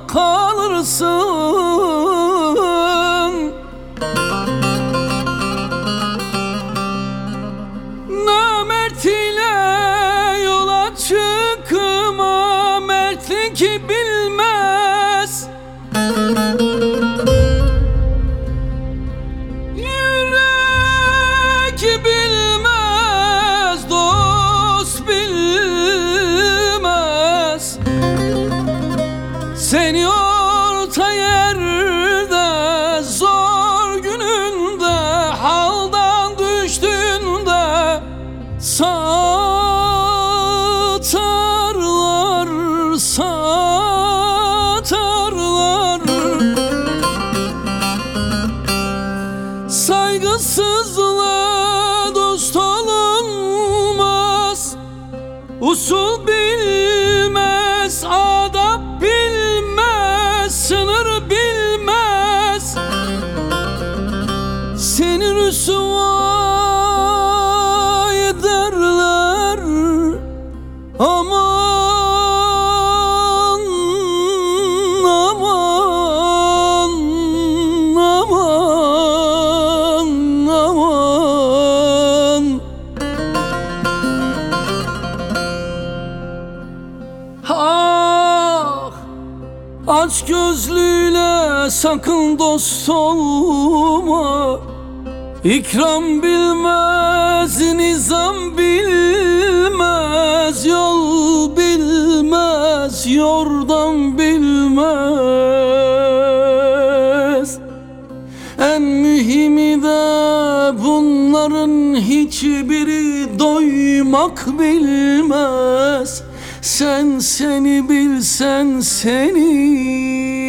kalırsın. Namert ile yola çıkma, mertlik bilmez. Yürek bilmez, dost bilmez. Seni orta yerde, zor gününde, haldan düştüğünde satarlar, satarlar. Saygısızla dost olunmaz. Usul bilmez, adap bilmez, sınır bilmez. Seni rüsva ederler. Aman, aman, aman, aman. Ah, aç gözlüyle sakın dost olma. İkram bilmez, nizam bilmez, yol bilmez, yordam bilmez. En mühimi de bunların hiçbiri doymak bilmez. Sen seni bilsen seni